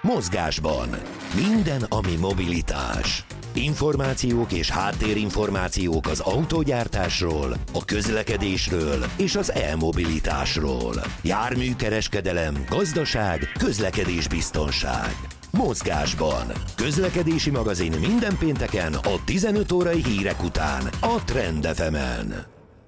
Mozgásban. Minden, ami mobilitás. Információk és háttérinformációk az autógyártásról, a közlekedésről és az e-mobilitásról. Járműkereskedelem, gazdaság, közlekedésbiztonság. Mozgásban. Közlekedési magazin minden pénteken a 15 órai hírek után a Trend FM-en.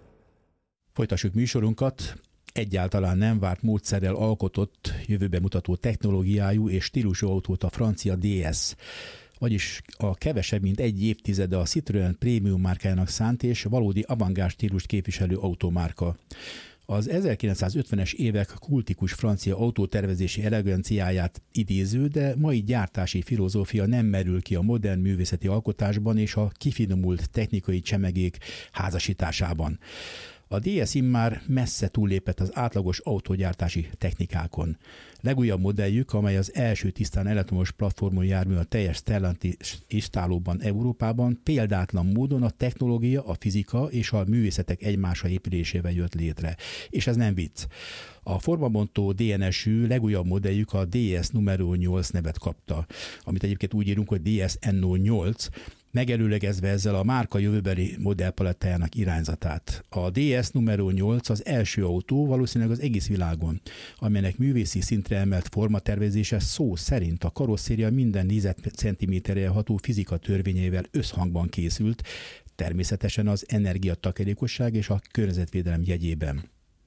Folytassuk műsorunkat. Egyáltalán nem várt módszerrel alkotott, jövőbe mutató technológiájú és stílusú autót a francia DS, vagyis a kevesebb mint egy évtizede a Citroën prémium márkájának szánt és valódi avantgárd stílust képviselő automárka. Az 1950-es évek kultikus francia autótervezési eleganciáját idéző, de mai gyártási filozófia nem merül ki a modern művészeti alkotásban és a kifinomult technikai csemegék házasításában. A DS immár messze túllépett az átlagos autógyártási technikákon. Legújabb modelljük, amely az első tisztán elektromos platformon jármű a teljes Stellantis istálóban Európában, példátlan módon a technológia, a fizika és a művészetek egymásra épülésével jött létre. És ez nem vicc. A formabontó DNS-ű legújabb modelljük a DS Numero 8 nevet kapta, amit egyébként úgy írunk, hogy DS Enno 8, megelőlegezve ezzel a márka jövőbeli modellpalettájának irányzatát. A DS Numero 8 az első autó valószínűleg az egész világon, amelynek művészi szintre emelt formatervezése szó szerint a karosszéria minden négyzetcentiméterre ható fizika törvényeivel összhangban készült, természetesen az energiatakarékosság és a környezetvédelem jegyében.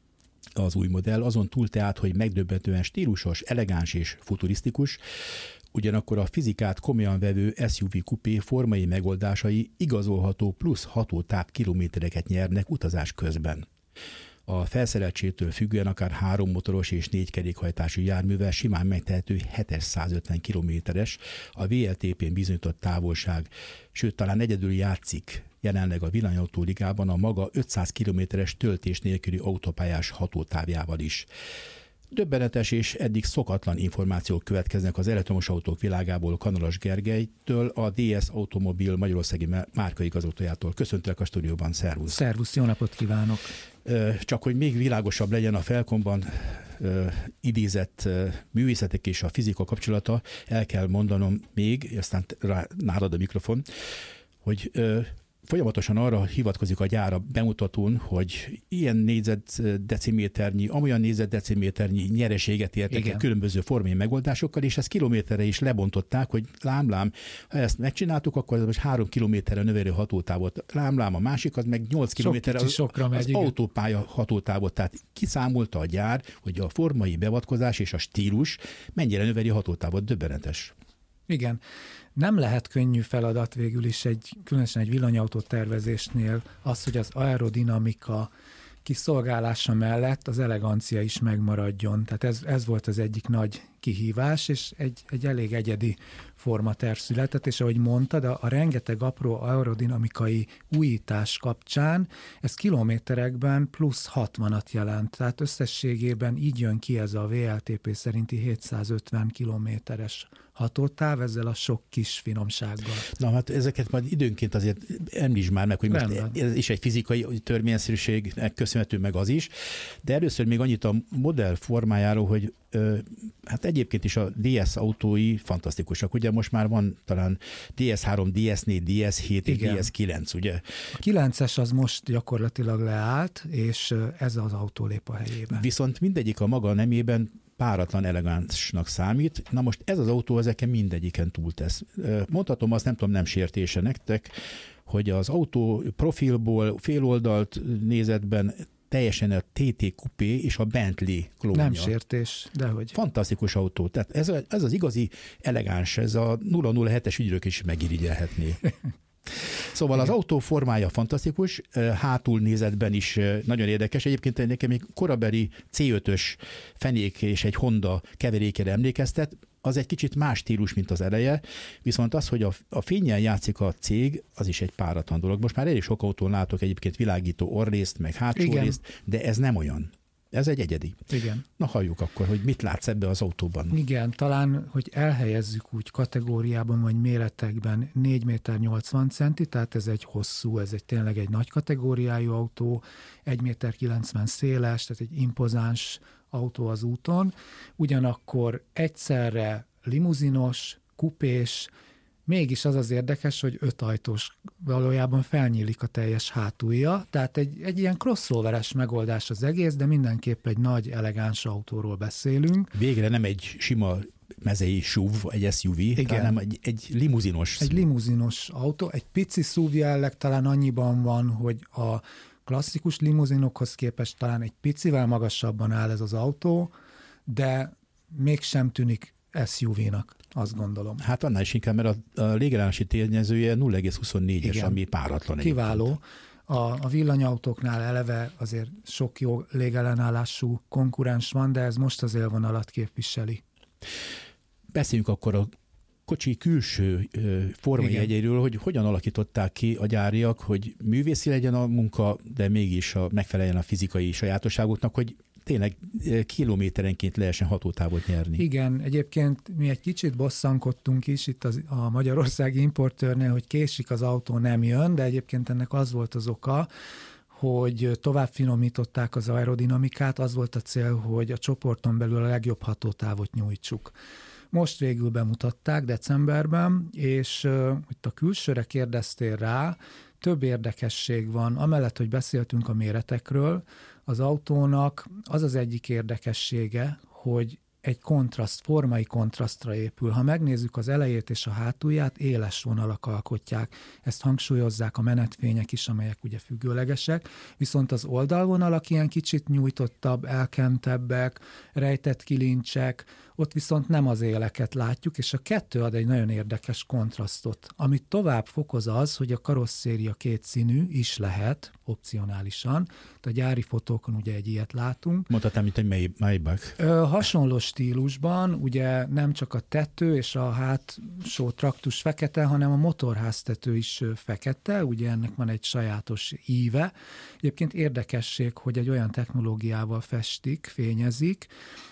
Az új modell azon túl tehát, hogy megdöbbentően stílusos, elegáns és futurisztikus, ugyanakkor a fizikát komolyan vevő SUV kupé formai megoldásai igazolható plusz hatótáv kilométereket nyernek utazás közben. A felszereltségtől függően akár 3 motoros és 4 kerékhajtású járművel simán megtehető 750 kilométeres a VLTP-n bizonyított távolság, sőt talán egyedül játszik jelenleg a villanyautó ligában a maga 500 kilométeres töltés nélküli autópályás hatótávjával is. Döbbenetes és eddig szokatlan információk következnek az elektromos autók világából Kanalas Gergelytől, a DS Automobil magyarországi márkaigazgatójától. Köszöntelek a stúdióban, szervusz! Szervusz, jó napot kívánok! Csak hogy még világosabb legyen a Felkonban idézett művészetek és a fizika kapcsolata, el kell mondanom még, aztán nálad a mikrofon, hogy folyamatosan arra hivatkozik a gyár a bemutatón, hogy ilyen négyzetdeciméternyi, amolyan négyzetdeciméternyi nyereséget értek el különböző formai megoldásokkal, és ezt kilométerre is lebontották, hogy lám, ha ezt megcsináltuk, akkor ez most 3 kilométerre növeli hatótávot. Lám, a másik az meg 8 kilométerre az autópálya hatótávot. Tehát kiszámolta a gyár, hogy a formai beavatkozás és a stílus mennyire növeli a hatótávot. Döbbenetes. Igen. Nem lehet könnyű feladat végül is különösen egy villanyautó tervezésnél az, hogy az aerodinamika kiszolgálása mellett az elegancia is megmaradjon. Tehát ez volt az egyik nagy kihívás, és egy elég egyedi formaterv született, és ahogy mondtad, a rengeteg apró aerodinamikai újítás kapcsán ez kilométerekben plusz 60-at jelent. Tehát összességében így jön ki ez a VLTP szerinti 750 kilométeres hatótáv, ezzel a sok kis finomsággal. Na hát ezeket majd időnként azért említsd már meg, hogy most ez is egy fizikai törvényszerűségnek köszönhető meg az is, de először még annyit a modell formájáról, hogy hát egyébként is a DS autói fantasztikusak. Ugye most már van talán DS3, DS4, DS7 és DS9, ugye? A 9-es az most gyakorlatilag leállt, és ez az autó lép a helyébe. Viszont mindegyik a maga nemében páratlan elegánsnak számít. Na most ez az autó ezeken mindegyiken túltesz. Mondhatom azt, nem tudom, nem sértése nektek, hogy az autó profilból féloldalt nézetben teljesen a TT Coupé és a Bentley klónja. Nem sértés, dehogy. Fantasztikus autó. Tehát ez az igazi elegáns, ez a 007-es ügyrök is megirigyelhetné. Szóval az autó formája fantasztikus, hátul nézetben is nagyon érdekes. Egyébként nekem egy korabeli C5-ös fenék és egy Honda keverékére emlékeztet, az egy kicsit más stílus, mint az eleje, viszont az, hogy a fénnyel játszik a cég, az is egy páratlan dolog. Most már elég sok autón látok egyébként világító orrészt, meg hátsó részt, de ez nem olyan. Ez egy egyedi. Igen. Na halljuk akkor, hogy mit látsz ebbe az autóban. Igen, talán, hogy elhelyezzük úgy kategóriában, vagy méretekben 4,80 méter, tehát ez egy hosszú, ez tényleg egy nagy kategóriájú autó, 1,90 méter széles, tehát egy impozáns autó az úton, ugyanakkor egyszerre limuzinos, kupés, mégis az érdekes, hogy 5 ajtós, valójában felnyílik a teljes hátulja, tehát egy ilyen crossoveres megoldás az egész, de mindenképp egy nagy, elegáns autóról beszélünk. Végre nem egy sima mezei SUV, egy SUV, hanem egy limuzinos. Egy limuzinos autó, egy pici SUV jelleg talán annyiban van, hogy a klasszikus limuzinokhoz képest talán egy picivel magasabban áll ez az autó, de mégsem tűnik SUV-nak, azt gondolom. Hát annál is inkább, mert a légellenási tényezője 0,24-es, ami páratlan. Kiváló. A villanyautóknál eleve azért sok jó légellenállású konkurens van, de ez most az élvonalat képviseli. Beszéljünk akkor a kocsi külső formajegyéről, hogy hogyan alakították ki a gyáriak, hogy művészi legyen a munka, de mégis megfeleljen a fizikai sajátosságoknak, hogy tényleg kilométerenként lehessen hatótávot nyerni. Igen, egyébként mi egy kicsit bosszankodtunk is itt a magyarországi importőrnél, hogy késik az autó, nem jön, de egyébként ennek az volt az oka, hogy tovább finomították az aerodinamikát, az volt a cél, hogy a csoporton belül a legjobb hatótávot nyújtsuk. Most végül bemutatták decemberben, és itt a külsőre kérdeztél rá, több érdekesség van. Amellett, hogy beszéltünk a méretekről, az autónak az az egyik érdekessége, hogy egy formai kontrasztra épül. Ha megnézzük az elejét és a hátulját, éles vonalak alkotják. Ezt hangsúlyozzák a menetfények is, amelyek ugye függőlegesek, viszont az oldalvonalak ilyen kicsit nyújtottabb, elkentebbek, rejtett kilincsek, ott viszont nem az éleket látjuk, és a kettő ad egy nagyon érdekes kontrasztot. Amit tovább fokoz az, hogy a karosszéria kétszínű is lehet, opcionálisan. A gyári fotókon ugye egy ilyet látunk. Mondhatnám, mint egy Maybach. Hasonló stílusban, ugye nem csak a tető és a hátsó traktus fekete, hanem a motorháztető is fekete, ugye ennek van egy sajátos íve. Egyébként érdekesség, hogy egy olyan technológiával festik, fényezik,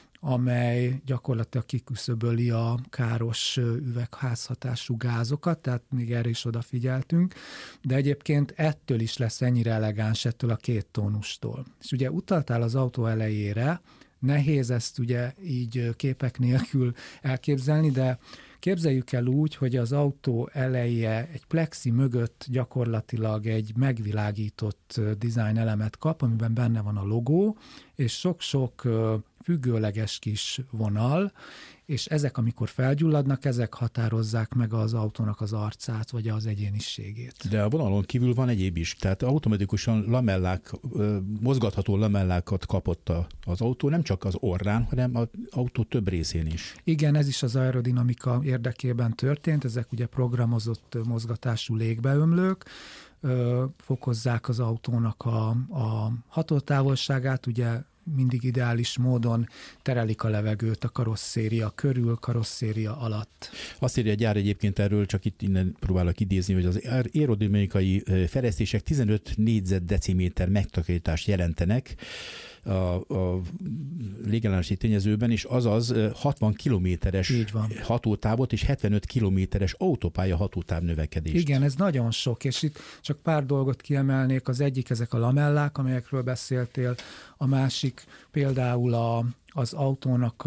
amely gyakorlatilag kiküszöböli a káros üvegházhatású gázokat, tehát még erre is odafigyeltünk, de egyébként ettől is lesz ennyire elegáns, ettől a két tónustól. És ugye utaltál az autó elejére, nehéz ezt ugye így képek nélkül elképzelni, de képzeljük el úgy, hogy az autó eleje egy plexi mögött gyakorlatilag egy megvilágított design elemet kap, amiben benne van a logó, és sok-sok függőleges kis vonal, és ezek, amikor felgyulladnak, ezek határozzák meg az autónak az arcát, vagy az egyéniségét. De a vonalon kívül van egyéb is, tehát automatikusan lamellák, mozgatható lamellákat kapott az autó, nem csak az orrán, hanem az autó több részén is. Igen, ez is az aerodinamika érdekében történt, ezek ugye programozott mozgatású légbeömlők, fokozzák az autónak a hatótávolságát, ugye mindig ideális módon terelik a levegőt a karosszéria körül, karosszéria alatt. Azt írja a gyár egyébként erről, csak itt innen próbálok idézni, hogy az aerodinamikai fejlesztések 15 négyzetdeciméter megtakarítást jelentenek a légellenási tényezőben, és azaz 60 kilométeres hatótávot és 75 kilométeres autópálya hatótáv növekedést. Igen, ez nagyon sok, és itt csak pár dolgot kiemelnék. Az egyik ezek a lamellák, amelyekről beszéltél, a másik például az autónak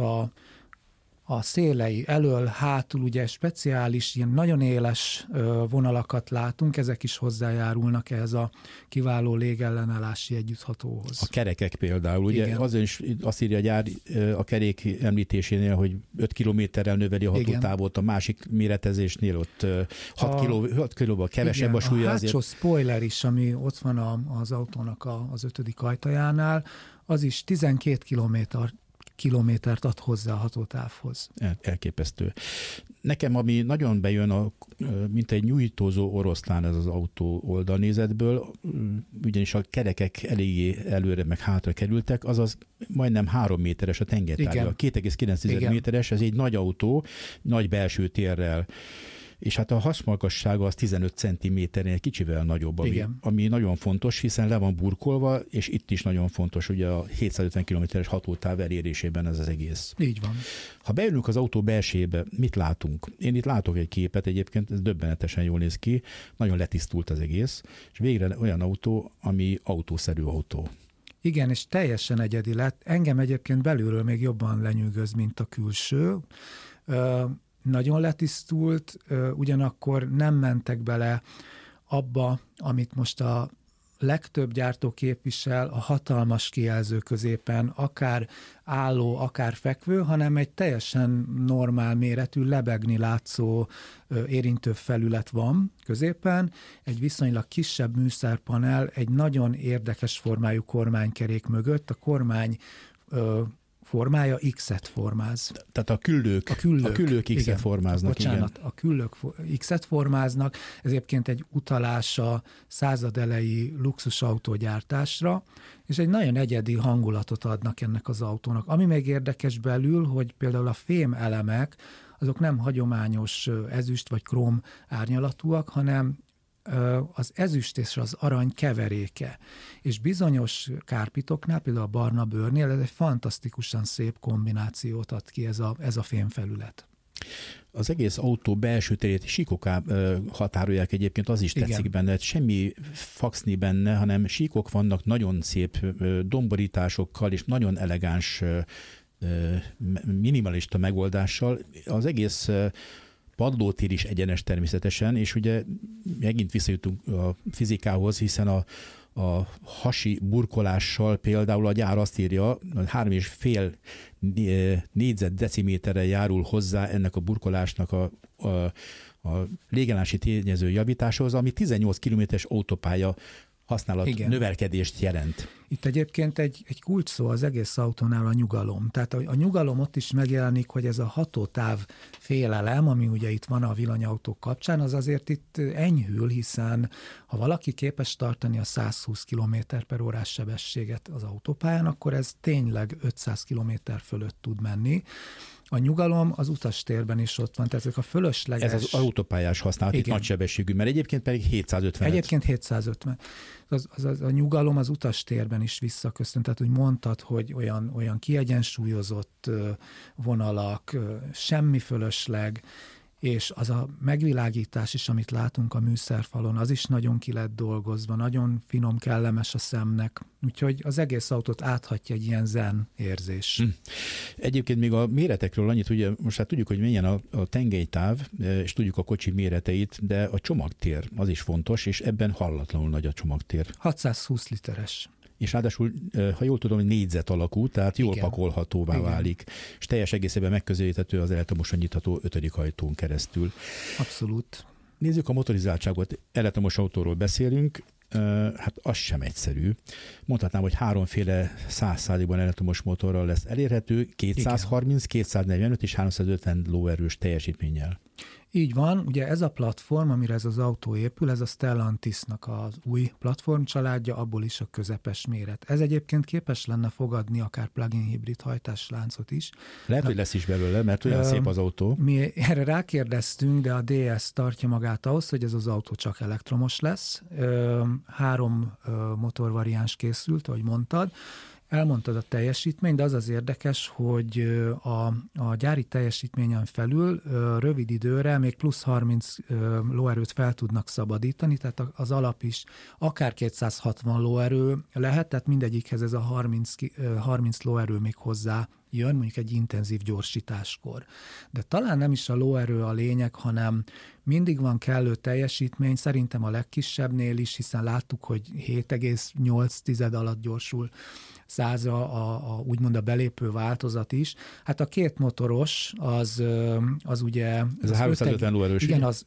a szélei elől, hátul ugye speciális, ilyen nagyon éles vonalakat látunk, ezek is hozzájárulnak ehhez a kiváló légellenállási együtthatóhoz. A kerekek például, ugye azért is azt írja a gyár a kerék említésénél, hogy 5 kilométerrel növeli a hatótávot, a másik méretezésnél ott 6 kilóval kevesebb a súlya. A hátsó spoiler is, ami ott van az autónak az 5. ajtajánál, az is 12 kilométert ad hozzá a hatótávhoz. Elképesztő. Nekem, ami nagyon bejön, mint egy nyújtózó oroszlán ez az autó oldalnézetből, ugyanis a kerekek eléggé előre meg hátra kerültek, azaz majdnem 3 méteres a tengertárgya. 2,9 méteres, ez egy nagy autó, nagy belső térrel. És hát a hasmagassága az 15 cm-nél kicsivel nagyobb, ami nagyon fontos, hiszen le van burkolva, és itt is nagyon fontos, ugye a 750 km-es hatótáv elérésében ez az egész. Így van. Ha beülünk az autó belsébe, mit látunk? Én itt látok egy képet egyébként, ez döbbenetesen jól néz ki, nagyon letisztult az egész, és végre olyan autó, ami autószerű autó. Igen, és teljesen egyedi lett. Engem egyébként belülről még jobban lenyűgöz, mint a külső. nagyon letisztult, ugyanakkor nem mentek bele abba, amit most a legtöbb gyártó képvisel, a hatalmas kijelző középen, akár álló, akár fekvő, hanem egy teljesen normál méretű, lebegni látszó érintő felület van középen, egy viszonylag kisebb műszerpanel, egy nagyon érdekes formájú kormánykerék mögött, a kormány formája X-et formáz. Tehát a küllők X-et formáznak. Bocsánat, igen. A küllők X-et formáznak, ez egyébként egy utalás a századelei luxusautógyártásra, és egy nagyon egyedi hangulatot adnak ennek az autónak. Ami még érdekes belül, hogy például a fém elemek, azok nem hagyományos ezüst vagy króm árnyalatúak, hanem az ezüst és az arany keveréke. És bizonyos kárpitoknál, például a barna bőrnél ez egy fantasztikusan szép kombinációt ad ki ez a fémfelület. Az egész autó belső terét síkok határolják egyébként, az is tetszik igen. benne, semmi faxni benne, hanem síkok vannak nagyon szép domborításokkal és nagyon elegáns minimalista megoldással. Az egész padlótér is egyenes természetesen, és ugye megint visszajutunk a fizikához, hiszen a hasi burkolással például a gyár azt írja, 3,5 négyzetdeciméterre járul hozzá ennek a burkolásnak a légállási tényező javításához, ami 18 kilométeres autópálya használat igen. növelkedést jelent. Itt egyébként egy kulcs szó az egész autónál a nyugalom. Tehát a nyugalom ott is megjelenik, hogy ez a hatótáv félelem, ami ugye itt van a villanyautók kapcsán, az azért itt enyhül, hiszen ha valaki képes tartani a 120 km/h sebességet az autópályán, akkor ez tényleg 500 km fölött tud menni. A nyugalom az utastérben is ott van, tehát ezek a fölösleges... Ez az autópályás használat itt nagy sebességű, mert egyébként pedig 750. Egyébként 750. A nyugalom az utastérben is visszaköszön, tehát úgy mondtad, hogy olyan kiegyensúlyozott vonalak, semmi fölösleg, és az a megvilágítás is, amit látunk a műszerfalon, az is nagyon ki lett dolgozva, nagyon finom, kellemes a szemnek, úgyhogy az egész autót áthatja egy ilyen zen érzés. Egyébként még a méretekről annyit, ugye most hát tudjuk, hogy milyen a tengelytáv, és tudjuk a kocsi méreteit, de a csomagtér az is fontos, és ebben hallatlanul nagy a csomagtér. 620 literes. És ráadásul, ha jól tudom, négyzet alakú, tehát jól igen. pakolhatóvá igen. válik, és teljes egészében megközelíthető az elektromosan nyitható 5. ajtón keresztül. Abszolút. Nézzük a motorizzáltságot. Elektromos autóról beszélünk, hát az sem egyszerű. Mondhatnám, hogy 3 100%-ban elektromos motorral lesz elérhető, 230, igen. 245 és 350 lóerős teljesítménnyel. Így van, ugye ez a platform, amire ez az autó épül, ez a Stellantisnak az új platform családja, abból is a közepes méret. Ez egyébként képes lenne fogadni akár plug-in hibrid hajtásláncot is. Lehet, hogy lesz is belőle, mert olyan szép az autó. Mi erre rákérdeztünk, de a DS tartja magát ahhoz, hogy ez az autó csak elektromos lesz. 3 motorvariáns készült, ahogy mondtad. Elmondtad a teljesítményt, de az érdekes, hogy a gyári teljesítményen felül rövid időre még plusz 30 lóerőt fel tudnak szabadítani, tehát az alap is akár 260 lóerő lehet, tehát mindegyikhez ez a 30 lóerő még hozzá jön, mondjuk egy intenzív gyorsításkor. De talán nem is a lóerő a lényeg, hanem mindig van kellő teljesítmény, szerintem a legkisebbnél is, hiszen láttuk, hogy 7,8 alatt gyorsul 100 úgymond a belépő változat is. Hát a 2 motoros az ugye... Ez a 350 lóerős. Igen, az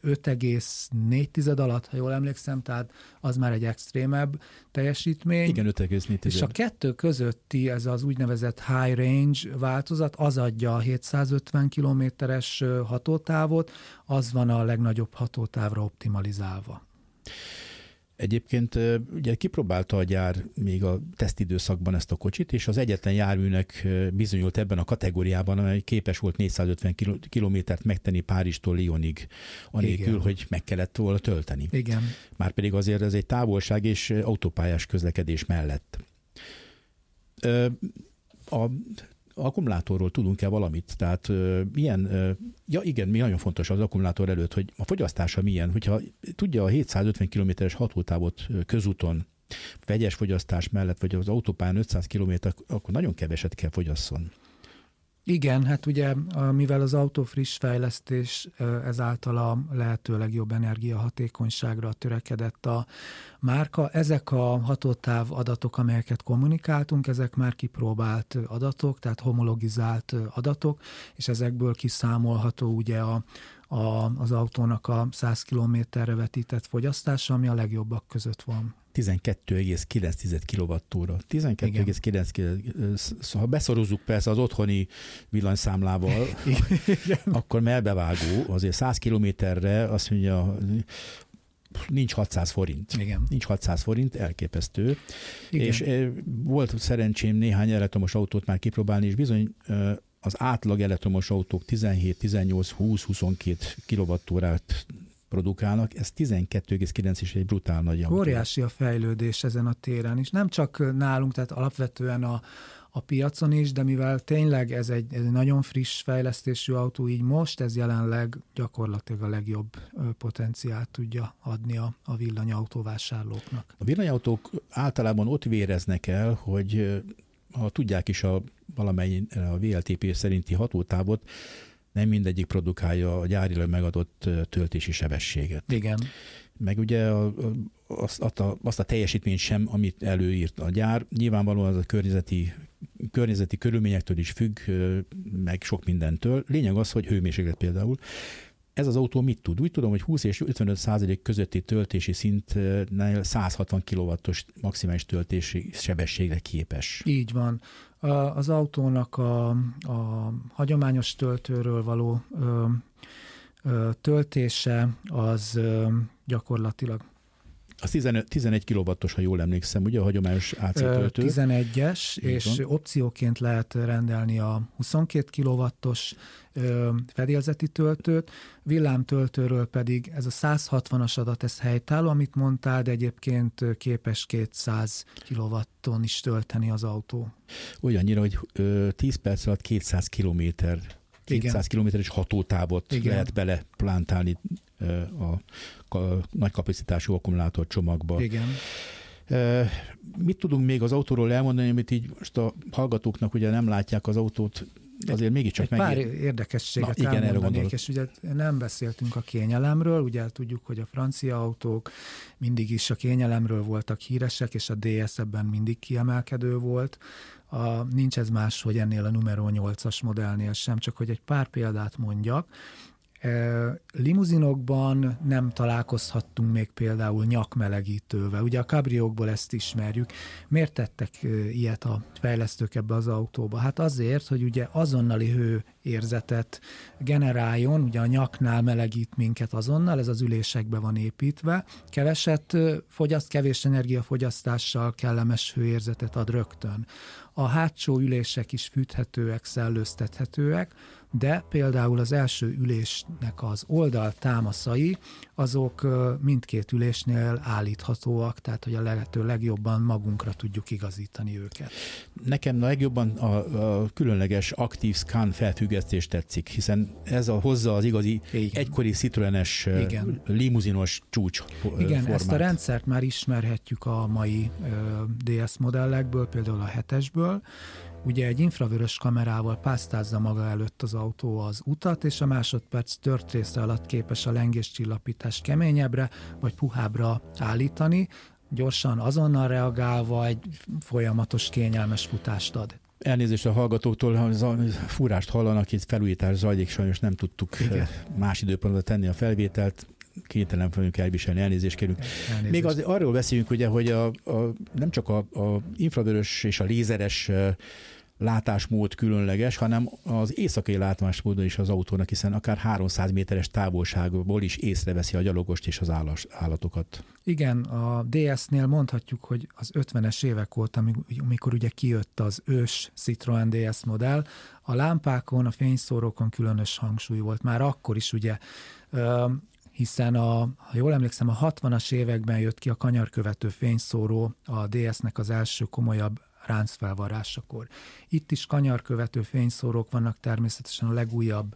5,4 alatt, ha jól emlékszem, tehát az már egy extrémebb teljesítmény. Igen, 5,4. És a 2 közötti, ez az úgynevezett high range változat, az adja a 750 kilométeres hatótávot, az van a legnagyobb hatótávra optimalizálva. Egyébként ugye kipróbálta a gyár még a tesztidőszakban ezt a kocsit, és az egyetlen járműnek bizonyult ebben a kategóriában, amely képes volt 450 kilométert megtenni Párizstól Lyonig, anélkül, igen. hogy meg kellett volna tölteni. Igen. Márpedig azért ez egy távolság és autópályás közlekedés mellett. A akkumulátorról tudunk-e valamit? Tehát milyen, ja igen, mi nagyon fontos az akkumulátor előtt, hogy a fogyasztása milyen, hogyha tudja a 750 kilométeres hatótávot közúton, vegyes fogyasztás mellett, vagy az autópályán 500 kilométer, akkor nagyon keveset kell fogyasszon. Igen, hát ugye mivel az autó friss fejlesztés, ezáltal a lehető legjobb energiahatékonyságra törekedett a márka. Ezek a hatótáv adatok, amelyeket kommunikáltunk, ezek már kipróbált adatok, tehát homologizált adatok, és ezekből kiszámolható ugye az autónak a 100 kilométerre vetített fogyasztása, ami a legjobbak között van. 12,9 kWh. 12,9 ha beszorozzuk persze az otthoni villanyszámlával, akkor melbevágó, azért 100 kilométerre azt mondja, nincs 600 forint. Igen. Nincs 600 forint, elképesztő. Igen. És volt szerencsém néhány elektromos autót már kipróbálni, és bizony az átlag elektromos autók 17, 18, 20, 22 kWh-t produkálnak, ez 12,9 is egy brutál nagy autó. Óriási a fejlődés ezen a téren is. Nem csak nálunk, tehát alapvetően a piacon is, de mivel tényleg ez egy nagyon friss fejlesztésű autó, így most ez jelenleg gyakorlatilag a legjobb potenciált tudja adni a villanyautóvásárlóknak. A villanyautók általában ott véreznek el, hogy ha tudják is valamely a VLTP szerinti hatótávot, nem mindegyik produkálja a gyárilag megadott töltési sebességet. Igen. Meg ugye azt a teljesítményt sem, amit előírt a gyár. Nyilvánvalóan az a környezeti körülményektől is függ, meg sok mindentől. Lényeg az, hogy hőmérséklet például. Ez az autó mit tud? Úgy tudom, hogy 20 és 55% közötti töltési szintnél 160 kW-os maximális töltési sebességre képes. Így van. Az autónak a hagyományos töltőről való töltése az gyakorlatilag Az 11 kW-os, ha jól emlékszem, ugye a hagyományos AC töltő. 11-es, és opcióként lehet rendelni a 22 kW-os fedélzeti töltőt, villámtöltőről pedig ez a 160-as adat, ez helytálló, amit mondtál, de egyébként képes 200 kW-on is tölteni az autó. Olyannyira, hogy 10 perc alatt 200 kilométeres hatótávot lehet bele plántálni a nagy kapacitású akkumulátor csomagba. Igen. Mit tudunk még az autóról elmondani, amit így most a hallgatóknak ugye nem látják az autót, azért mégiscsak pár érdekességet elmondanék, és ugye nem beszéltünk a kényelemről, ugye tudjuk, hogy a francia autók mindig is a kényelemről voltak híresek, és a DS ebben mindig kiemelkedő volt. Nincs ez más, hogy ennél a Numero 8-as modellnél sem, csak hogy egy pár példát mondjak. Limuzinokban nem találkozhattunk még például nyakmelegítővel. Ugye a kabriókból ezt ismerjük. Miért tettek ilyet a fejlesztők ebbe az autóba? Hát azért, hogy ugye azonnali hőérzetet generáljon, ugye a nyaknál melegít minket azonnal, ez az ülésekbe van építve. Keveset fogyaszt, kevés energiafogyasztással kellemes hőérzetet ad rögtön. A hátsó ülések is fűthetőek, szellőztethetőek, de például az első ülésnek az oldaltámaszai, azok mindkét ülésnél állíthatóak, tehát hogy a lehető legjobban magunkra tudjuk igazítani őket. Nekem a legjobban a különleges aktív scan felfüggesztés tetszik, hiszen ez hozza az igazi egykori Citroenes limuzinos csúcs Igen, formát. Ezt a rendszert már ismerhetjük a mai DS modellekből, például a 7-esből. Ugye egy infravörös kamerával pásztázza maga előtt az autó az utat, és a másodperc tört része alatt képes a lengéscsillapítást keményebbre vagy puhábbra állítani, gyorsan, azonnal reagálva egy folyamatos kényelmes futást ad. Elnézést a hallgatóktól, ha fúrást hallanak, itt felújítás zajlik, sajnos nem tudtuk más időpontban tenni a felvételt, kénytelen fogjuk elviselni, elnézést kérünk. Még arról beszéljünk, ugye, hogy nem csak a infravörös és a lézeres látásmód különleges, hanem az éjszakai látásmódon is az autónak, hiszen akár 300 méteres távolságból is észreveszi a gyalogost és az állatokat. Igen, a DS-nél mondhatjuk, hogy az 50-es évek volt, amikor ugye kijött az ős Citroen DS modell, a lámpákon, a fényszórókon különös hangsúly volt. Már akkor is ugye hiszen ha jól emlékszem, a 60-as években jött ki a kanyarkövető fényszóró a DS-nek az első komolyabb ráncfelvarrásakor. Itt is kanyarkövető fényszórók vannak természetesen a legújabb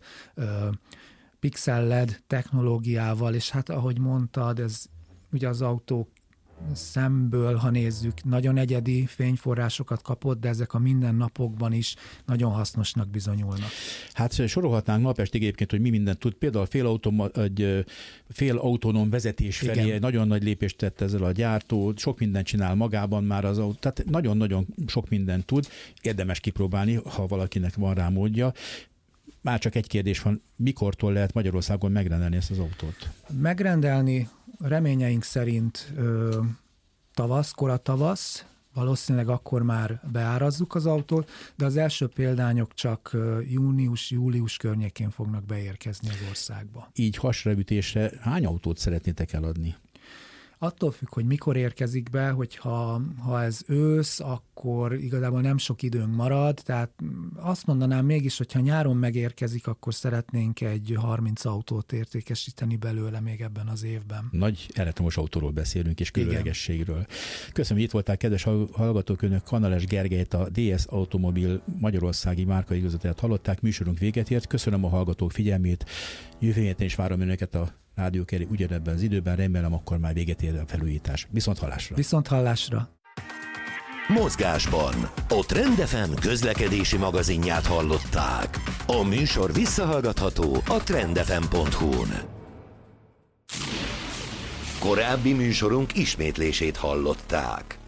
Pixel LED technológiával, és hát ahogy mondtad, ez ugye az autó szemből, ha nézzük, nagyon egyedi fényforrásokat kapott, de ezek a mindennapokban is nagyon hasznosnak bizonyulnak. Hát sorolhatnánk napestig egyébként, hogy mi mindent tud. Például félautonóm vezetés felé egy nagyon nagy lépést tett ezzel a gyártó, sok mindent csinál magában már az autó, tehát nagyon-nagyon sok mindent tud, érdemes kipróbálni, ha valakinek van rá módja. Már csak egy kérdés van, mikortól lehet Magyarországon megrendelni ezt az autót? Megrendelni reményeink szerint kora tavasz, valószínűleg akkor már beárazzuk az autót, de az első példányok csak június-július környékén fognak beérkezni az országba. Így hasraütésre hány autót szeretnétek eladni? Attól függ, hogy mikor érkezik be, hogyha ez ősz, akkor igazából nem sok időnk marad, tehát azt mondanám mégis, hogyha nyáron megérkezik, akkor szeretnénk egy 30 autót értékesíteni belőle még ebben az évben. Nagy elektromos autóról beszélünk, és különlegességről. Köszönöm, hogy itt voltál, kedves hallgatók, önök Kanales Gergelyt, a DS Automobil magyarországi márkaigazgatóját hallották, műsorunk véget ért. Köszönöm a hallgatók figyelmét, jövő héten is várom önöket a Rádió Keri ugyanebben az időben, remélem akkor már véget ér a felújítás. Viszonthallásra! Viszonthallásra! Mozgásban a Trend FM közlekedési magazinját hallották. A műsor visszahallgatható a trendfm.hu-n. Korábbi műsorunk ismétlését hallották.